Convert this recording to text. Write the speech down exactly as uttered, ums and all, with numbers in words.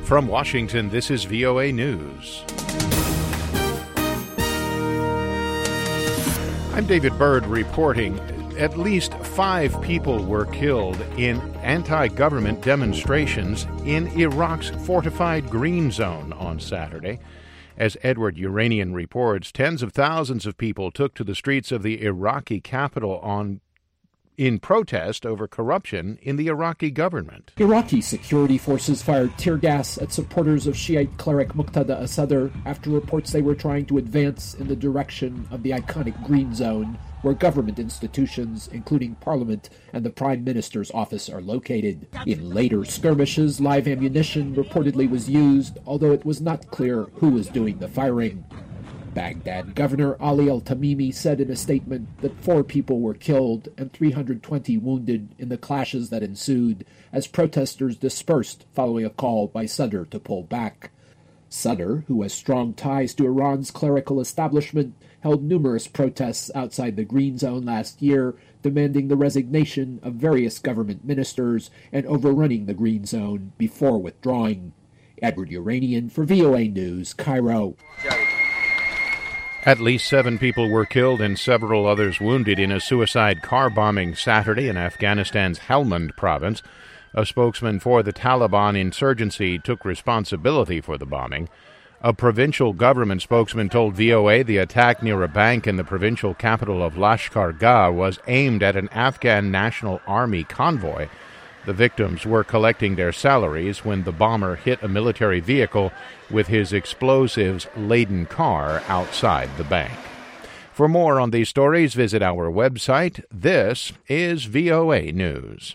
From Washington, this is V O A News. I'm David Byrd reporting. At least five people were killed in anti-government demonstrations in Iraq's fortified Green Zone on Saturday. As Edward Uranian reports, tens of thousands of people took to the streets of the Iraqi capital on in protest over corruption in the Iraqi government. Iraqi security forces fired tear gas at supporters of Shiite cleric Muqtada al-Sadr after reports they were trying to advance in the direction of the iconic Green Zone, where government institutions, including Parliament and the Prime Minister's office, are located. In later skirmishes, live ammunition reportedly was used, although it was not clear who was doing the firing. Baghdad Governor Ali al-Tamimi said in a statement that four people were killed and three hundred twenty wounded in the clashes that ensued as protesters dispersed following a call by Sadr to pull back. Sadr, who has strong ties to Iran's clerical establishment, held numerous protests outside the Green Zone last year, demanding the resignation of various government ministers and overrunning the Green Zone before withdrawing. Edward Uranian for V O A News, Cairo. At least seven people were killed and several others wounded in a suicide car bombing Saturday in Afghanistan's Helmand province. A spokesman for the Taliban insurgency took responsibility for the bombing. A provincial government spokesman told V O A the attack near a bank in the provincial capital of Lashkar Gah was aimed at an Afghan National Army convoy. The victims were collecting their salaries when the bomber hit a military vehicle with his explosives-laden car outside the bank. For more on these stories, visit our website. This is V O A News.